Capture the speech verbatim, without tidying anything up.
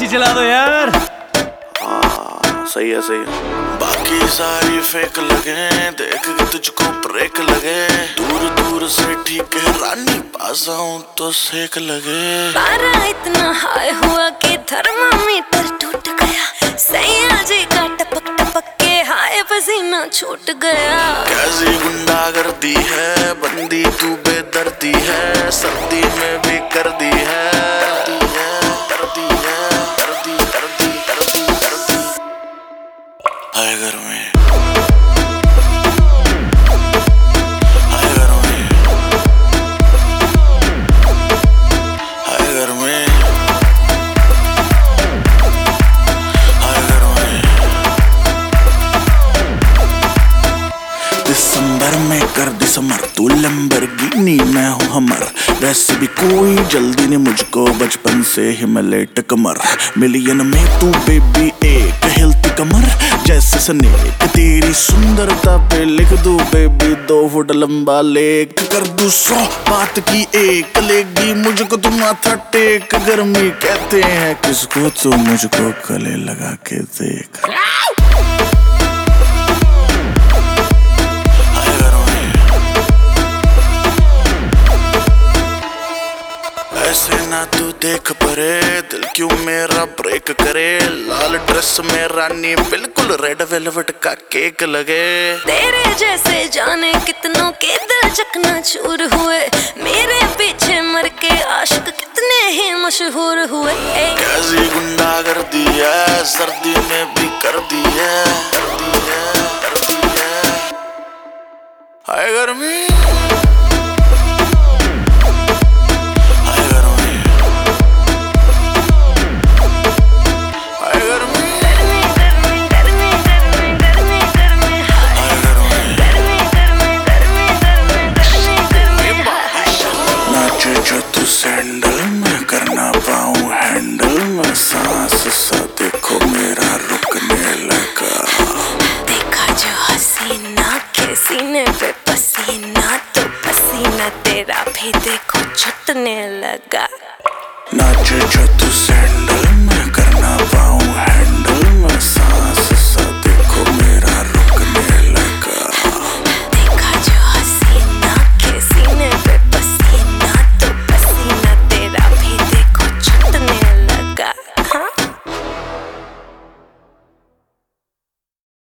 चला दो यार। हाँ सही है सही है। बाकी सारी फेक लगे, देख के तुझको ब्रेक लगे। दूर दूर से ठीक है रानी, पास आऊं तो सेक लगे। पारा इतना हाई हुआ कि थर्मामीटर टूट गया। सैया जी का टपक टपक के हाय पसीना छूट गया। कैसी गुंडागर्दी है, बंदी तू बेदर्दी है। सर्दी में भी कर दी है, कर दी है, कर दी, कर दी, कर दी, कर दी। हाय घर में, हाय घर में, हाय घर में, हाय घर में। दिसंबर में कर दिसंबर, तू लैम्बोर्गिनी मैं हूँ हमर। वैसे भी कोई जल्दी नहीं मुझको, बचपन से ही मैं लेट कमर। मिलियन में तू बेबी एक हिलती कमर जैसे स्नेक। तेरी सुंदरता पे लिख दूं बेबी दो फुट लंबा लेख। कर दूं सौ बात की एक, लेगी मुझको तुम माथा टेक। गर्मी कहते हैं किसको, तो मुझको गले लगा के देख। ऐसे ना तू देख परे, दिल क्यों मेरा ब्रेक करे। लाल ड्रेस में रानी बिल्कुल रेड वेलवेट का केक लगे। तेरे जैसे जाने कितनों के दिल चकना चूर हुए। मेरे पीछे मर के आशिक कितने ही मशहूर हुए। कैसी गुंडागर्दी है, सर्दी में भी कर दी है, कर दी है, कर दी है। हाय गर्मी।